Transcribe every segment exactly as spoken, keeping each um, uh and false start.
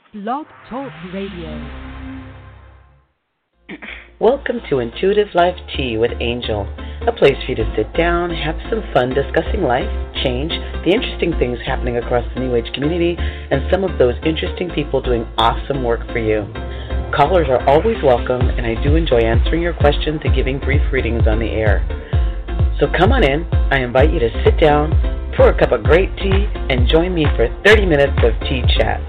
Blog Talk Radio. Welcome to Intuitive Life Tea with Angel, a place for you to sit down, have some fun discussing life, change, the interesting things happening across the New Age community, and some of those interesting people doing awesome work for you. Callers are always welcome, and I do enjoy answering your questions and giving brief readings on the air. So come on in. I invite you to sit down, pour a cup of great tea, and join me for thirty minutes of tea chat.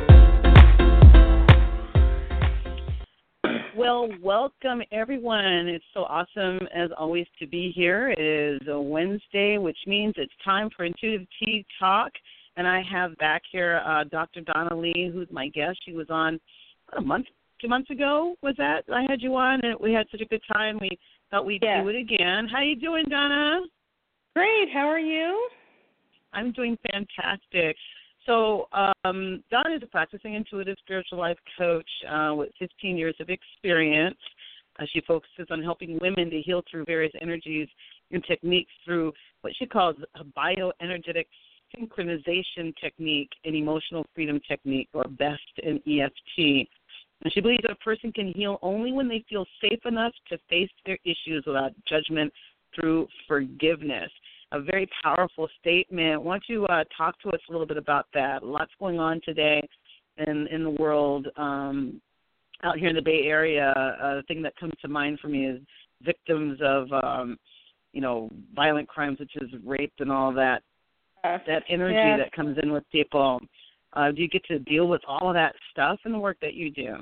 Well, welcome everyone. It's so awesome as always to be here. It is a Wednesday, which means it's time for Intuitive Tea Talk. And I have back here uh, Doctor Donna Lee, who's my guest. She was on a month, two months ago, was that? I had you on, and we had such a good time. We thought we'd yeah. do it again. How you doing, Donna? Great. How are you? I'm doing fantastic. So um, Dawn is a practicing intuitive spiritual life coach uh, with fifteen years of experience. Uh, she focuses on helping women to heal through various energies and techniques through what she calls a bioenergetic synchronization technique and emotional freedom technique, or BEST and E F T. And she believes that a person can heal only when they feel safe enough to face their issues without judgment through forgiveness. A very powerful statement. Why don't you uh, talk to us a little bit about that? Lots going on today in, in the world. Um, out here in the Bay Area, uh, the thing that comes to mind for me is victims of, um, you know, violent crimes such as rape and all that, Uh, that energy yeah. that comes in with people. Uh, do you get to deal with all of that stuff in the work that you do?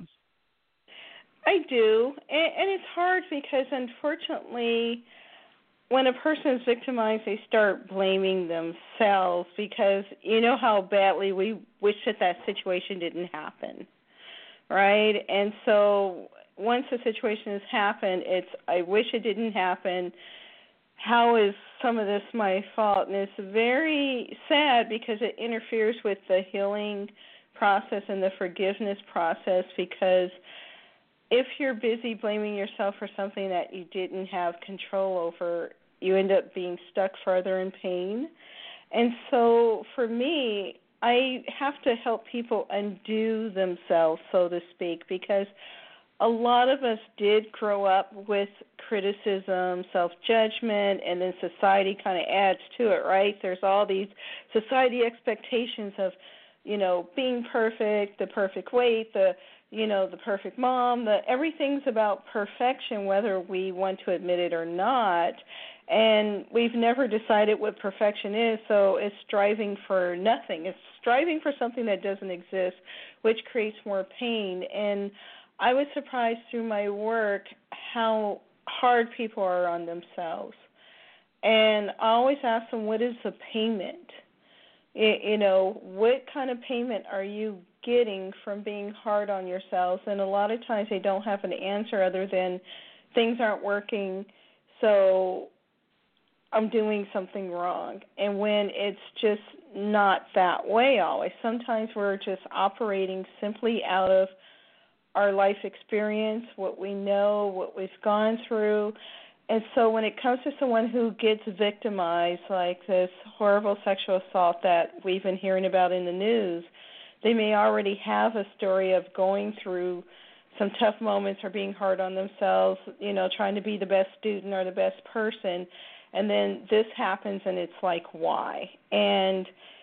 I do, and, and it's hard because, unfortunately, when a person is victimized, they start blaming themselves because you know how badly we wish that that situation didn't happen, right? And so once the situation has happened, it's, I wish it didn't happen. How is some of this my fault? And it's very sad because it interferes with the healing process and the forgiveness process, because if you're busy blaming yourself for something that you didn't have control over, you end up being stuck further in pain. And so for me, I have to help people undo themselves, so to speak, because a lot of us did grow up with criticism, self-judgment, and then society kind of adds to it, right? There's all these society expectations of, you know, being perfect, the perfect weight, the, you know, the perfect mom, the everything's about perfection, whether we want to admit it or not. And we've never decided what perfection is, so it's striving for nothing. It's striving for something that doesn't exist, which creates more pain. And I was surprised through my work how hard people are on themselves. And I always ask them, what is the payment? You know, what kind of payment are you getting from being hard on yourselves? And a lot of times they don't have an answer other than things aren't working, so I'm doing something wrong. And when it's just not that way always, sometimes we're just operating simply out of our life experience, what we know, what we've gone through. And so when it comes to someone who gets victimized, like this horrible sexual assault that we've been hearing about in the news, they may already have a story of going through some tough moments or being hard on themselves, you know, trying to be the best student or the best person. And then this happens and it's like, why? And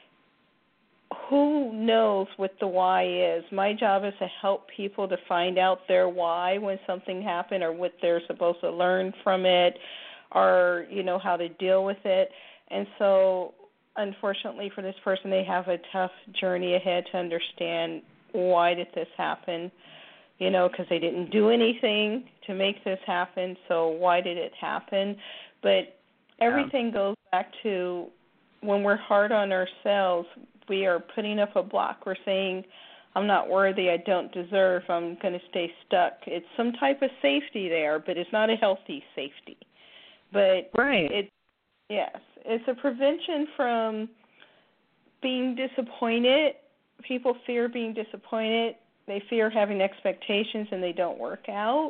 who knows what the why is? My job is to help people to find out their why when something happened, or what they're supposed to learn from it, or, you know, how to deal with it. And so, unfortunately for this person, they have a tough journey ahead to understand, why did this happen? You know, because they didn't do anything to make this happen, so why did it happen? But everything goes back to when we're hard on ourselves, we are putting up a block. We're saying, I'm not worthy, I don't deserve, I'm going to stay stuck. It's some type of safety there, but it's not a healthy safety. But right. it, yes, it's a prevention from being disappointed. People fear being disappointed. They fear having expectations and they don't work out.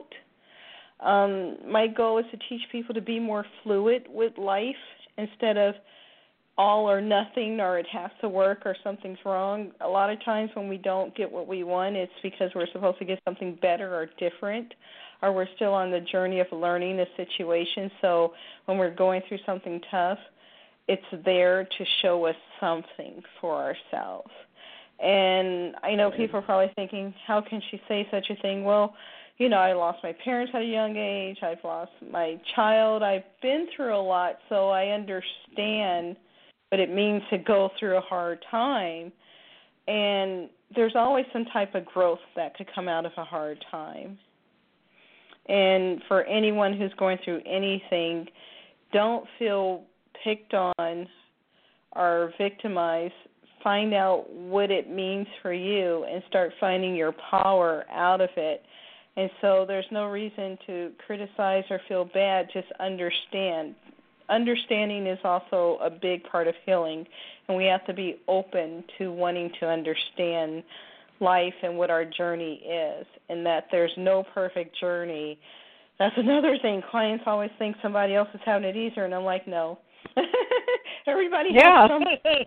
Um, my goal is to teach people to be more fluid with life instead of all or nothing, or it has to work, or something's wrong. A lot of times when we don't get what we want, it's because we're supposed to get something better or different, or we're still on the journey of learning the situation. So when we're going through something tough, it's there to show us something for ourselves. And I know people are probably thinking, how can she say such a thing? Well, you know, I lost my parents at a young age. I've lost my child. I've been through a lot, so I understand what it means to go through a hard time. And there's always some type of growth that could come out of a hard time. And for anyone who's going through anything, don't feel picked on or victimized. Find out what it means for you and start finding your power out of it. And so there's no reason to criticize or feel bad. Just understand. Understanding is also a big part of healing, and we have to be open to wanting to understand life and what our journey is, and that there's no perfect journey. That's another thing. Clients always think somebody else is having it easier, and I'm like, no. Everybody yeah. has some.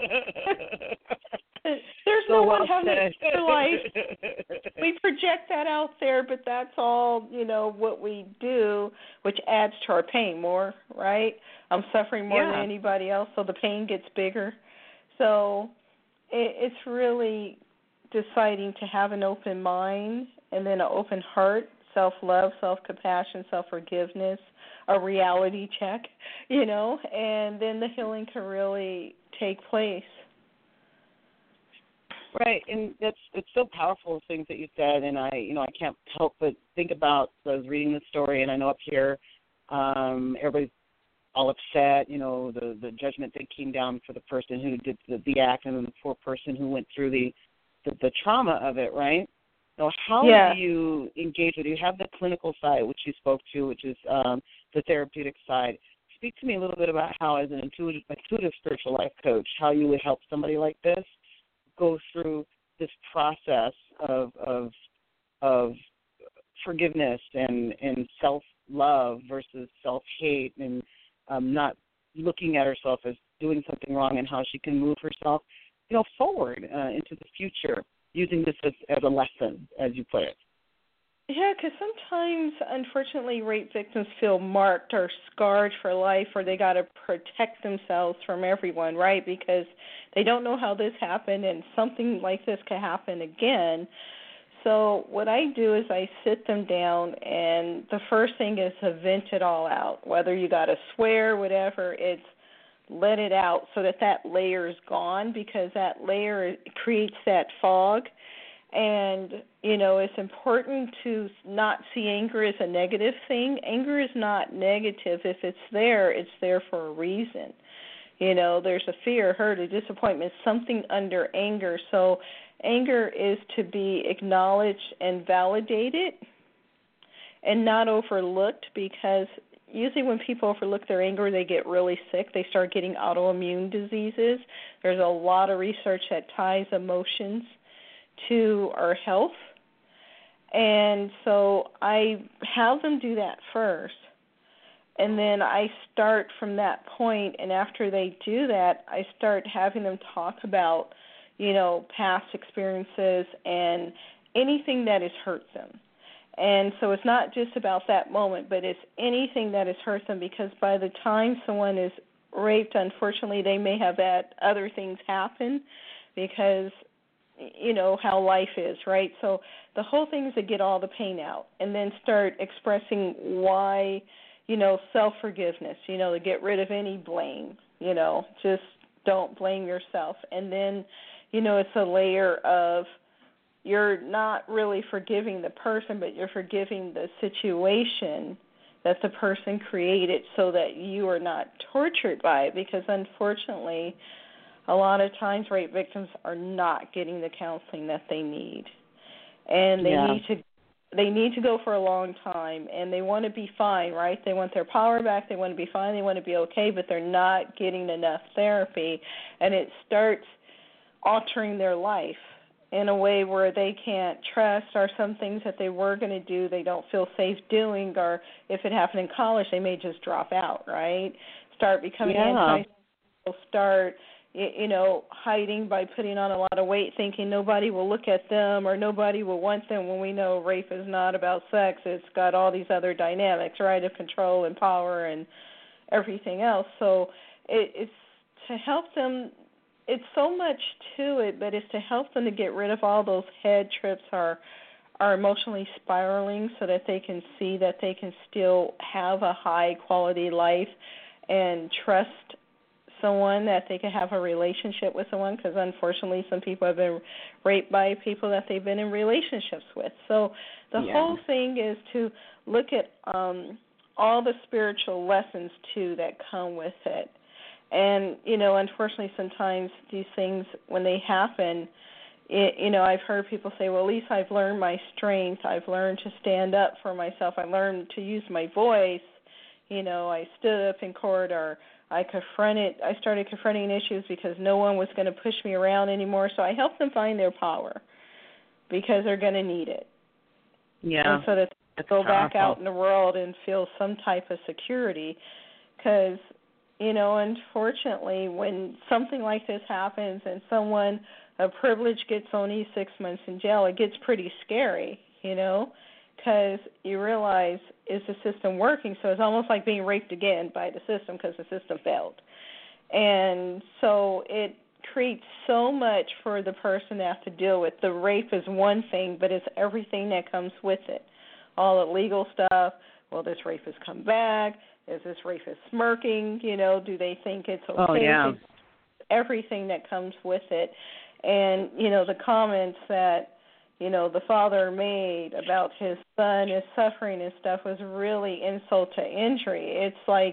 There's so no well one having said. it easier life. We project that out there, but that's all, you know, what we do, which adds to our pain more, right? I'm suffering more yeah. than anybody else, so the pain gets bigger. So it, it's really deciding to have an open mind and then an open heart, self-love, self-compassion, self-forgiveness, a reality check, you know, and then the healing can really take place. Right, and that's it's so powerful, things that you said, and I, you know, I can't help but think about, so I was reading the story, and I know up here, um, everybody's all upset, you know, the, the judgment that came down for the person who did the, the act, and then the poor person who went through the, the, the trauma of it, right? So how yeah. do you engage with it? You have the clinical side, which you spoke to, which is um, the therapeutic side. Speak to me a little bit about how, as an intuitive, intuitive spiritual life coach, how you would help somebody like this go through this process of of of forgiveness and, and self-love versus self-hate, and um, not looking at herself as doing something wrong, and how she can move herself, you know, forward uh, into the future, using this as, as a lesson, as you put it. Yeah, because sometimes, unfortunately, rape victims feel marked or scarred for life, or they got to protect themselves from everyone, right? Because they don't know how this happened, and something like this could happen again. So what I do is I sit them down, and the first thing is to vent it all out. Whether you got to swear, whatever, it's let it out so that that layer is gone, because that layer creates that fog. And, you know, it's important to not see anger as a negative thing. Anger is not negative. If it's there, it's there for a reason. You know, there's a fear, hurt, a disappointment, something under anger. So anger is to be acknowledged and validated and not overlooked, because usually when people overlook their anger, they get really sick. They start getting autoimmune diseases. There's a lot of research that ties emotions to our health. And so I have them do that first. And then I start from that point, and after they do that, I start having them talk about, you know, past experiences and anything that has hurt them. And so it's not just about that moment, but it's anything that has hurt them, because by the time someone is raped, unfortunately, they may have had other things happen, because you know, how life is, right? So the whole thing is to get all the pain out and then start expressing why, you know, self-forgiveness, you know, to get rid of any blame, you know, just don't blame yourself. And then, you know, it's a layer of you're not really forgiving the person, but you're forgiving the situation that the person created so that you are not tortured by it, because unfortunately, a lot of times rape victims are not getting the counseling that they need. And they yeah. need to they need to go for a long time, and they want to be fine, right? They want their power back, they want to be fine, they want to be okay, but they're not getting enough therapy, and it starts altering their life in a way where they can't trust, or some things that they were going to do they don't feel safe doing, or if it happened in college, they may just drop out, right? Start becoming yeah. anti start, you know, hiding by putting on a lot of weight, thinking nobody will look at them or nobody will want them, when we know rape is not about sex. It's got all these other dynamics, right, of control and power and everything else. So it, it's to help them. It's so much to it, but it's to help them to get rid of all those head trips or are emotionally spiraling, so that they can see that they can still have a high-quality life and trust someone, that they can have a relationship with someone, because unfortunately some people have been raped by people that they've been in relationships with. So the yeah. whole thing is to look at um, all the spiritual lessons, too, that come with it. And, you know, unfortunately sometimes these things, when they happen, it, you know, I've heard people say, well, at least I've learned my strength. I've learned to stand up for myself. I learned to use my voice. You know, I stood up in court, or I confronted, I started confronting issues because no one was going to push me around anymore. So I helped them find their power, because they're going to need it. Yeah. And so that they go powerful. back out in the world and feel some type of security. Because, you know, unfortunately, when something like this happens and someone, a privilege, gets only six months in jail, it gets pretty scary, you know, because you realize, is the system working? So it's almost like being raped again by the system, because the system failed. And so it creates so much for the person to have to deal with. The rape is one thing, but it's everything that comes with it. All the legal stuff. Will this rapist come back? Is this rapist smirking? You know, do they think it's okay? Oh, yeah. Everything that comes with it. And, you know, the comments that, you know, the father made about his son is suffering and stuff was really insult to injury. It's like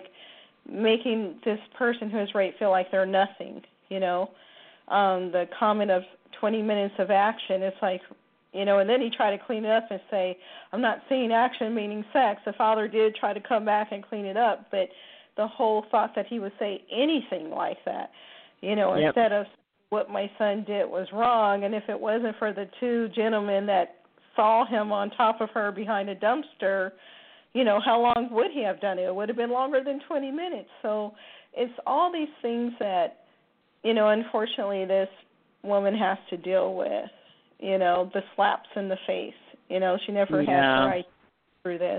making this person who is raped feel like they're nothing, you know. Um, the comment of twenty minutes of action, it's like, you know, and then he tried to clean it up and say, I'm not seeing action meaning sex. The father did try to come back and clean it up, but the whole thought that he would say anything like that, you know, yep. instead of what my son did was wrong, and if it wasn't for the two gentlemen that saw him on top of her behind a dumpster, you know, how long would he have done it? It would have been longer than twenty minutes. So it's all these things that, you know, unfortunately this woman has to deal with, you know, the slaps in the face. You know, she never yeah. had the right through this.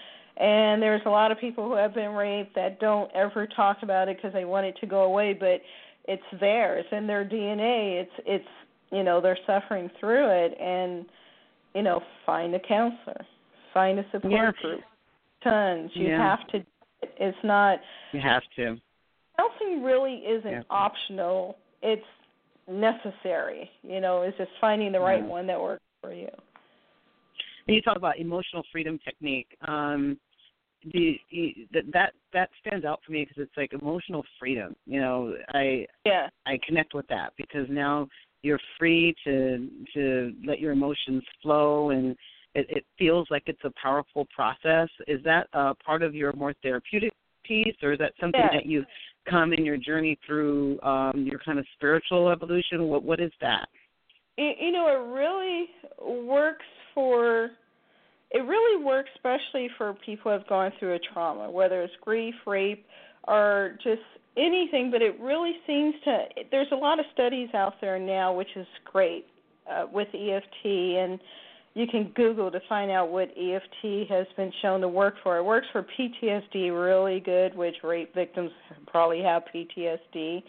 And there's a lot of people who have been raped that don't ever talk about it because they want it to go away, but it's there. It's in their D N A. It's, it's you know, they're suffering through it. And, you know, find a counselor. Find a support yeah. group. Tons. You yeah. have to. It's not. You have to. Counseling really isn't yeah. optional. It's necessary. You know, it's just finding the right yeah. one that works for you. And you talk about emotional freedom technique. Um, the, that that that stands out for me because it's like emotional freedom. You know, I yeah. I connect with that because now you're free to to let your emotions flow, and it, it feels like it's a powerful process. Is that uh, part of your more therapeutic piece, or is that something yeah. that you come in your journey through um, your kind of spiritual evolution? What what is that? You, you know, it really works for. It really works, especially for people who have gone through a trauma, whether it's grief, rape, or just anything. But it really seems to. There's a lot of studies out there now, which is great uh, with E F T, and you can Google to find out what E F T has been shown to work for. It works for P T S D really good, which rape victims probably have P T S D.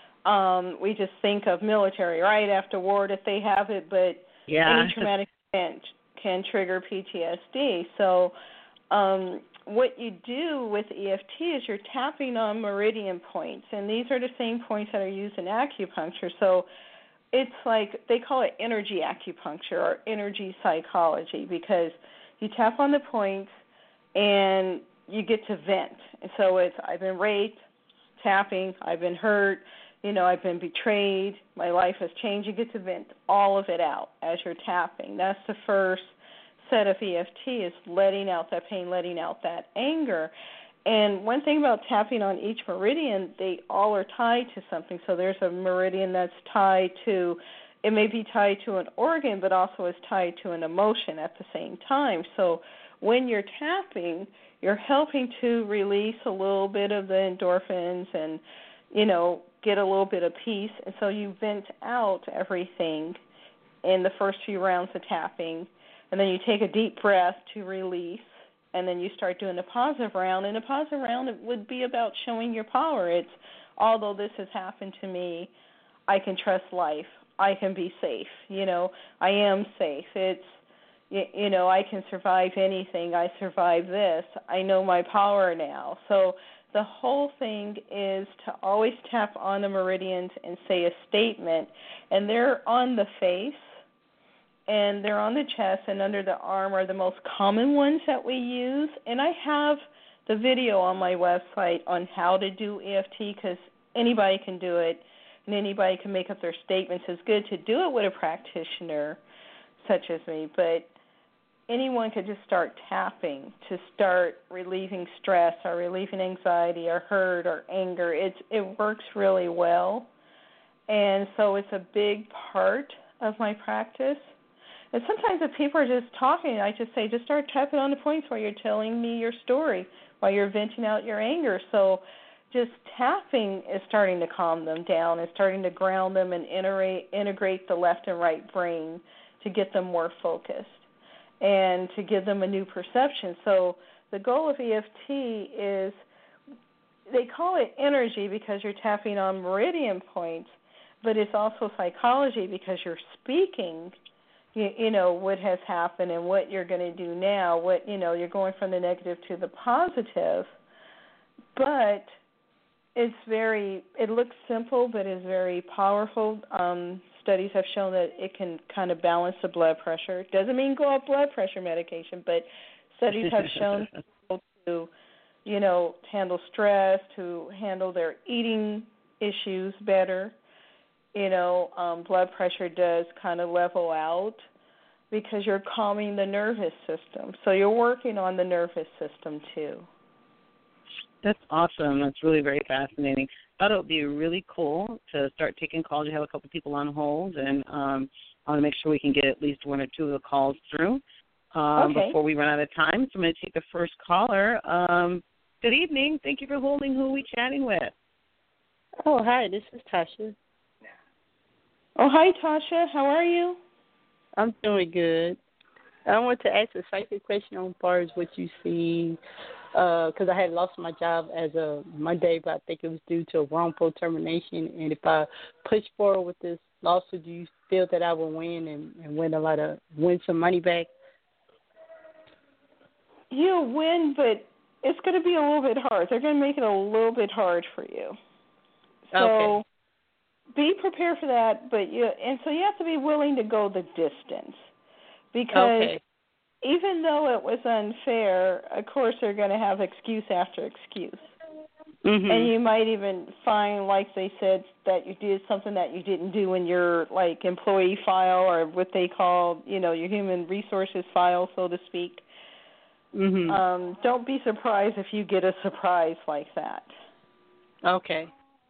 Um, we just think of military, right, after war that they have it, but yeah. any traumatic event can trigger P T S D. So um, what you do with E F T is you're tapping on meridian points, and these are the same points that are used in acupuncture. So it's like they call it energy acupuncture or energy psychology because you tap on the points and you get to vent. And so it's I've been raped, tapping, I've been hurt, you know, I've been betrayed, my life has changed. You get to vent all of it out as you're tapping. That's the first set of E F T is letting out that pain, letting out that anger. And one thing about tapping on each meridian, they all are tied to something. So there's a meridian that's tied to, it may be tied to an organ, but also is tied to an emotion at the same time. So when you're tapping, you're helping to release a little bit of the endorphins and, you know, get a little bit of peace, and so you vent out everything in the first few rounds of tapping, and then you take a deep breath to release, and then you start doing a positive round. And a positive round it would be about showing your power. It's, although this has happened to me, I can trust life. I can be safe. You know, I am safe. It's, you, you know, I can survive anything. I survived this. I know my power now. So the whole thing is to always tap on the meridians and say a statement, and they're on the face, and they're on the chest, and under the arm are the most common ones that we use. And I have the video on my website on how to do E F T, because anybody can do it, and anybody can make up their statements. It's good to do it with a practitioner such as me, but anyone could just start tapping to start relieving stress or relieving anxiety or hurt or anger. It's, it works really well, and so it's a big part of my practice. And sometimes if people are just talking, I just say, just start tapping on the points while you're telling me your story, while you're venting out your anger. So just tapping is starting to calm them down and starting to ground them and integrate, integrate the left and right brain to get them more focused and to give them a new perception. So the goal of E F T is, they call it energy because you're tapping on meridian points, but it's also psychology because you're speaking, you, you know, what has happened and what you're going to do now, what, you know, you're going from the negative to the positive. But it's very, it looks simple, but it's very powerful. Um, studies have shown that it can kind of balance the blood pressure. It doesn't mean go off blood pressure medication, but studies have shown people to, you know, handle stress, to handle their eating issues better. You know, um, blood pressure does kind of level out because you're calming the nervous system. So you're working on the nervous system too. That's awesome. That's really very fascinating. I thought it would be really cool to start taking calls. You have a couple people on hold, and um, I want to make sure we can get at least one or two of the calls through um, okay. before we run out of time. So I'm going to take the first caller. Um, good evening. Thank you for holding. Who are we chatting with? Oh, hi. This is Tasha. Oh, hi, Tasha. How are you? I'm doing good. I want to ask a psychic question on far as what you see, because uh, I had lost my job as of Monday, but I think it was due to a wrongful termination. And if I push forward with this lawsuit, do you feel that I will win and, and win a lot of win some money back? You'll win, but it's going to be a little bit hard. They're going to make it a little bit hard for you. So okay. Be prepared for that, but you and so you have to be willing to go the distance, because okay. even though it was unfair, of course they're going to have excuse after excuse. Mm-hmm. And you might even find, like they said, that you did something that you didn't do in your, like, employee file, or what they call, you know, your human resources file, so to speak. Mm-hmm. Um, don't be surprised if you get a surprise like that. Okay.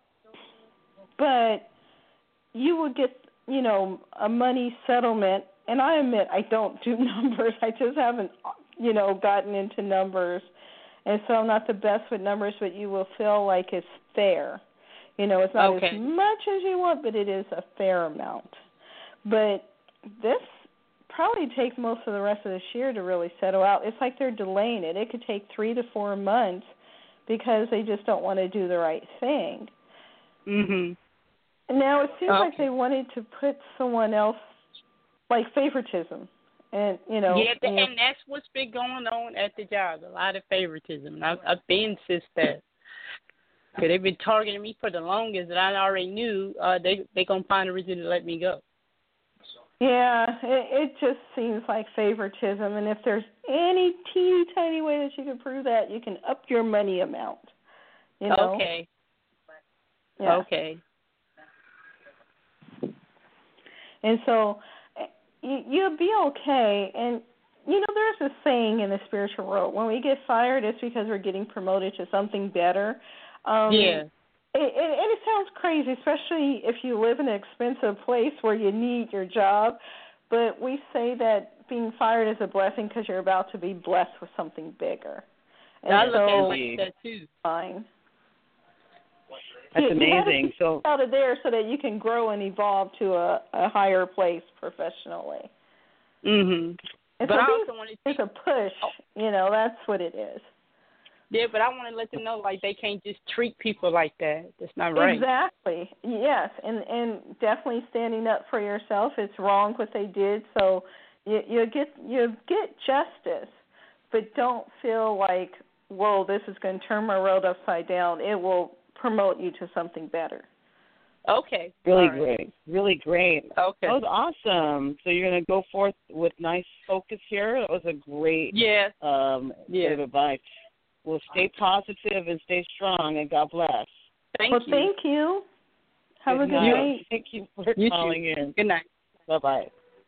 But you will get, you know, a money settlement. And I admit I don't do numbers. I just haven't, you know, gotten into numbers. And so I'm not the best with numbers, but you will feel like it's fair. You know, it's not okay. as much as you want, but it is a fair amount. But this probably takes most of the rest of this year to really settle out. It's like they're delaying it. It could take three to four months because they just don't want to do the right thing. Mhm. Now, it seems okay. like they wanted to put someone else, like favoritism. And, you know. Yeah, and, and that's what's been going on at the job, a lot of favoritism. And I've, I've been since that. Because they've been targeting me for the longest, and I already knew uh, they they going to find a reason to let me go. Yeah, it, it just seems like favoritism. And if there's any teeny tiny way that you can prove that, you can up your money amount. You know? Okay. Yeah. Okay. And so you, you'll be okay. And, you know, there's a saying in the spiritual world, when we get fired, it's because we're getting promoted to something better. Um, yeah. It, it, and it sounds crazy, especially if you live in an expensive place where you need your job. But we say that being fired is a blessing because you're about to be blessed with something bigger. And I so, look at it like that too. Fine. That's you, amazing. You so out of there so that you can grow and evolve to a, a higher place professionally. Mhm. And but so I being, also want to it's a push. You know, that's what it is. Yeah, but I want to let them know, like, they can't just treat people like that. That's not right. Exactly. Yes, and and definitely standing up for yourself. It's wrong what they did, so you you get you get justice, but don't feel like, whoa, this is going to turn my world upside down. It will promote you to something better. Okay. Really right. great. Really great. Okay. That was awesome. So you're going to go forth with nice focus here. That was a great yeah. um, yeah. bit of advice. Well, stay positive and stay strong, and God bless. Thank well, you. thank you. Have good a good night. night. Thank you for you calling too. in. Good night. Bye-bye.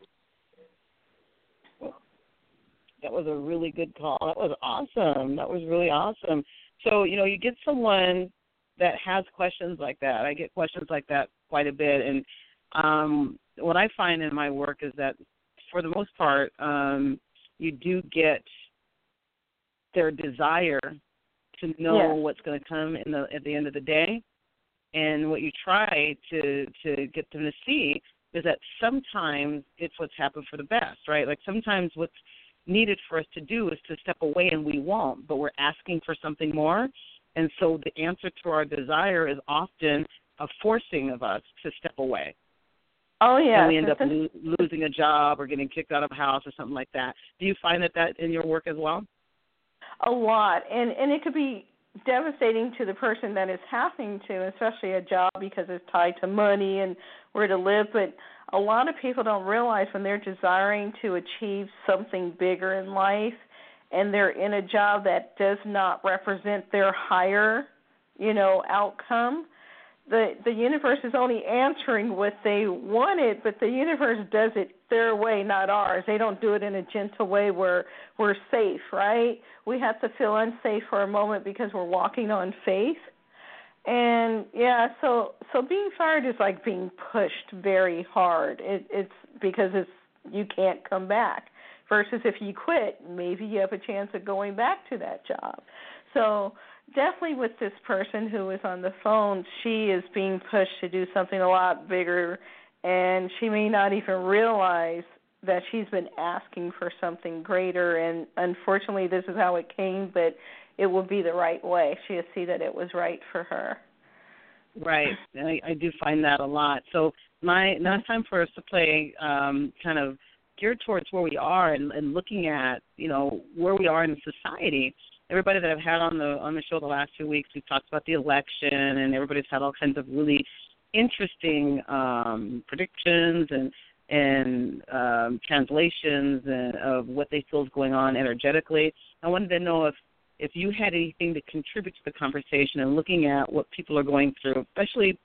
That was a really good call. That was awesome. That was really awesome. So, you know, you get someone that has questions like that. I get questions like that quite a bit. And um, what I find in my work is that, for the most part, um, you do get their desire to know yes. what's going to come in the at the end of the day. And what you try to, to get them to see is that sometimes it's what's happened for the best, right? Like sometimes what's needed for us to do is to step away, and we won't, but we're asking for something more. And so the answer to our desire is often a forcing of us to step away. Oh, yeah. And we end up lo- losing a job or getting kicked out of a house or something like that. Do you find that that in your work as well? A lot. And, and it could be devastating to the person that is happening to, especially a job, because it's tied to money and where to live. But a lot of people don't realize when they're desiring to achieve something bigger in life and they're in a job that does not represent their higher, you know, outcome, the the universe is only answering what they wanted, but the universe does it their way, not ours. They don't do it in a gentle way where we're safe, right? We have to feel unsafe for a moment because we're walking on faith. And, yeah, so so being fired is like being pushed very hard. It, it's because it's you can't come back. Versus if you quit, maybe you have a chance of going back to that job. So definitely with this person who is on the phone, she is being pushed to do something a lot bigger, and she may not even realize that she's been asking for something greater, and unfortunately this is how it came, but it will be the right way. She'll see that it was right for her. Right. I, I do find that a lot. So my now it's time for us to play um, kind of geared towards where we are and, and looking at, you know, where we are in society. Everybody that I've had on the on the show the last few weeks, we've talked about the election, and everybody's had all kinds of really interesting um, predictions and and um, translations and, of what they feel is going on energetically. I wanted to know if, if you had anything to contribute to the conversation and looking at what people are going through, especially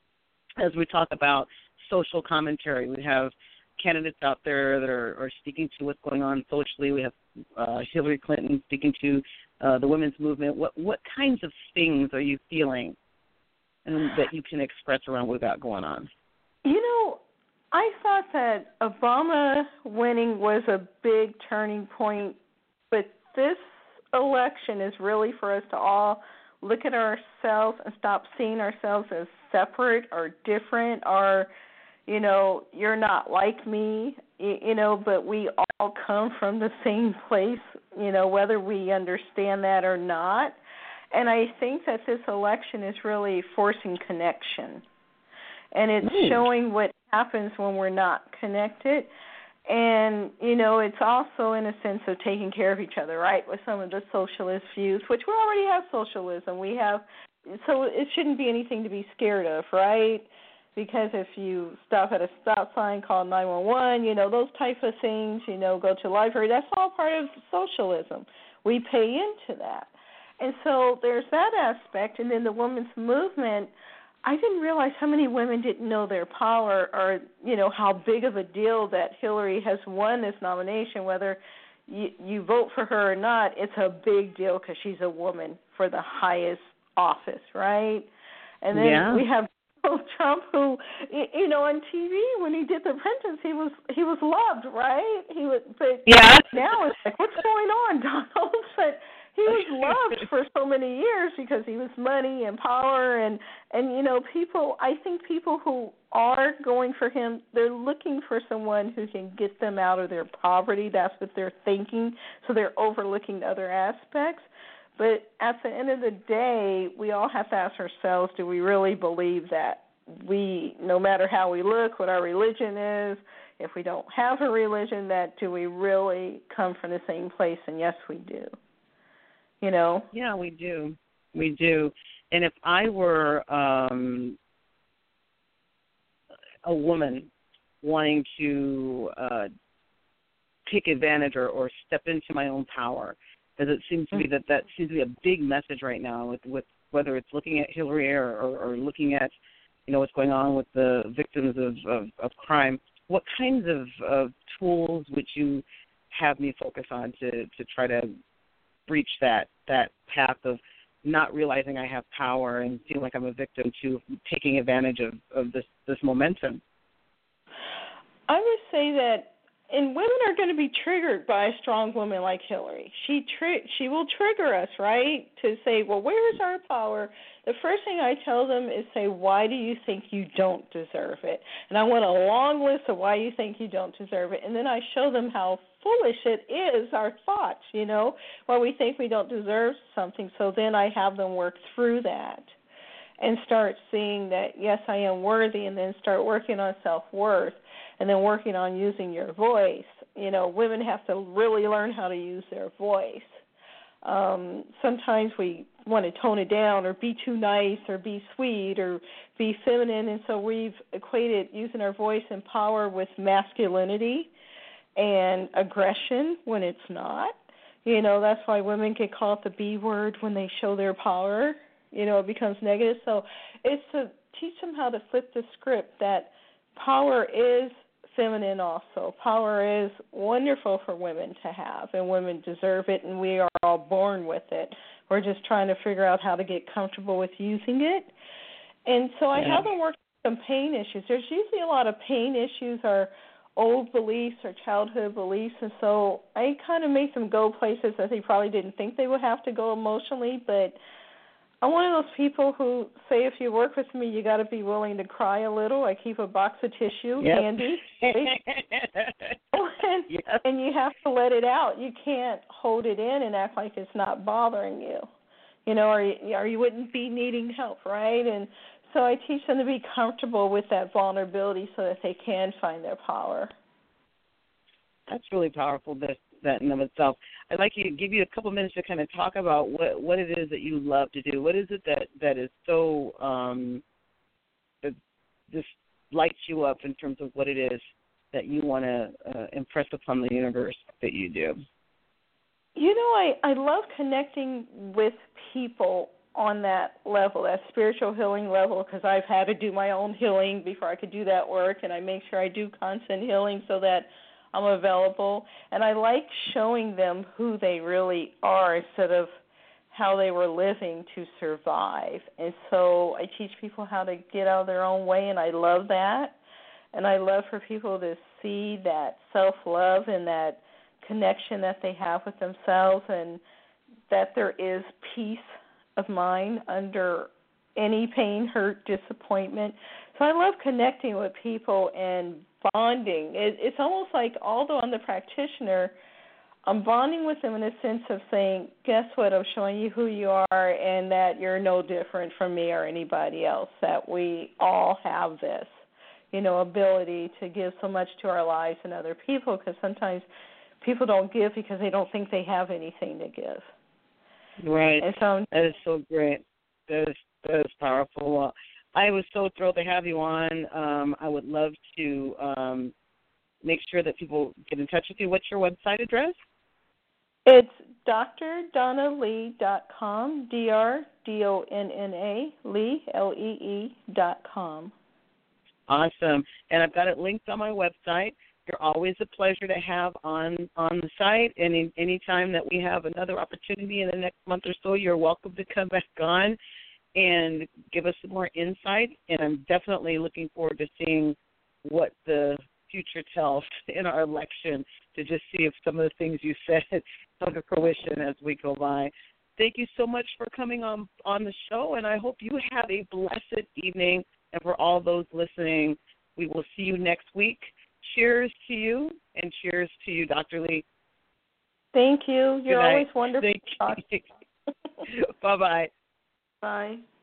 as we talk about social commentary. We have candidates out there that are, are speaking to what's going on socially. We have uh, Hillary Clinton speaking to uh, the women's movement. What what kinds of things are you feeling and that you can express around what we've got going on? You know, I thought that Obama winning was a big turning point, but this election is really for us to all look at ourselves and stop seeing ourselves as separate or different or, you know, you're not like me, you know, but we all come from the same place, you know, whether we understand that or not. And I think that this election is really forcing connection. And it's Ooh. showing what happens when we're not connected. And, you know, it's also in a sense of taking care of each other, right, with some of the socialist views, which we already have socialism. We have, so it shouldn't be anything to be scared of, right? Because if you stop at a stop sign, call nine one one, you know, those type of things, you know, go to the library, that's all part of socialism. We pay into that. And so there's that aspect. And then the women's movement, I didn't realize how many women didn't know their power or, you know, how big of a deal that Hillary has won this nomination, whether you, you vote for her or not, it's a big deal because she's a woman for the highest office, right? And then yeah. we have Donald Trump, who, you know, on T V when he did The Apprentice, he was he was loved, right? He was, but yeah. now it's like, what's going on, Donald? But he was loved for so many years because he was money and power and and you know people. I think people who are going for him, they're looking for someone who can get them out of their poverty. That's what they're thinking. So they're overlooking other aspects. But at the end of the day, we all have to ask ourselves: do we really believe that we, no matter how we look, what our religion is? If we don't have a religion, that do we really come from the same place? And yes, we do. You know? Yeah, we do. We do. And if I were um, a woman wanting to uh, take advantage or, or step into my own power, because it seems to be that that seems to be a big message right now with, with whether it's looking at Hillary or, or, or looking at, you know, what's going on with the victims of, of, of crime. What kinds of, of tools would you have me focus on to, to try to breach that that path of not realizing I have power and feeling like I'm a victim to taking advantage of, of this, this momentum? I would say that, and women are going to be triggered by a strong woman like Hillary. She tri- she will trigger us, right, to say, well, where is our power? The first thing I tell them is say, why do you think you don't deserve it? And I want a long list of why you think you don't deserve it. And then I show them how foolish it is, our thoughts, you know, why we think we don't deserve something. So then I have them work through that and start seeing that, yes, I am worthy, and then start working on self-worth. And then working on using your voice. You know, women have to really learn how to use their voice. Um, sometimes we want to tone it down or be too nice or be sweet or be feminine, and so we've equated using our voice and power with masculinity and aggression when it's not. You know, that's why women get called the B word when they show their power. You know, it becomes negative. So it's to teach them how to flip the script that power is feminine also. Power is wonderful for women to have, and women deserve it, and we are all born with it. We're just trying to figure out how to get comfortable with using it. And so I yeah. haven't worked on some pain issues. There's usually a lot of pain issues or old beliefs or childhood beliefs, and so I kind of make them go places that they probably didn't think they would have to go emotionally, but I'm one of those people who say if you work with me, you got to be willing to cry a little. I keep a box of tissue yep. handy, and, yep. and you have to let it out. You can't hold it in and act like it's not bothering you, you know, or you, or you wouldn't be needing help, right? And so I teach them to be comfortable with that vulnerability so that they can find their power. That's really powerful, that, that in of itself. I'd like you to give you a couple minutes to kind of talk about what, what it is that you love to do. What is it that, that is so, um, that just lights you up in terms of what it is that you want to uh, impress upon the universe that you do? You know, I, I love connecting with people on that level, that spiritual healing level, because I've had to do my own healing before I could do that work, and I make sure I do constant healing so that I'm available, and I like showing them who they really are instead of how they were living to survive. And so I teach people how to get out of their own way, and I love that. And I love for people to see that self-love and that connection that they have with themselves, and that there is peace of mind under any pain, hurt, disappointment. So I love connecting with people and bonding. It, it's almost like, although I'm the practitioner, I'm bonding with them in a sense of saying, guess what, I'm showing you who you are and that you're no different from me or anybody else, that we all have this, you know, ability to give so much to our lives and other people, because sometimes people don't give because they don't think they have anything to give. Right. And so, that is so great. That is, that is powerful. Well, I was so thrilled to have you on. Um, I would love to um, make sure that people get in touch with you. What's your website address? It's D R Donna Lee dot com, D R D O N N A, Lee, L E E, dot com. Awesome. And I've got it linked on my website. You're always a pleasure to have on, on the site. And any time that we have another opportunity in the next month or so, you're welcome to come back on and give us some more insight. And I'm definitely looking forward to seeing what the future self in our election to just see if some of the things you said come to fruition as we go by. Thank you so much for coming on, on the show, and I hope you have a blessed evening. And for all those listening, we will see you next week. Cheers to you, and cheers to you, Doctor Lee. Thank you. You're always wonderful. Thank you. Bye-bye. Bye.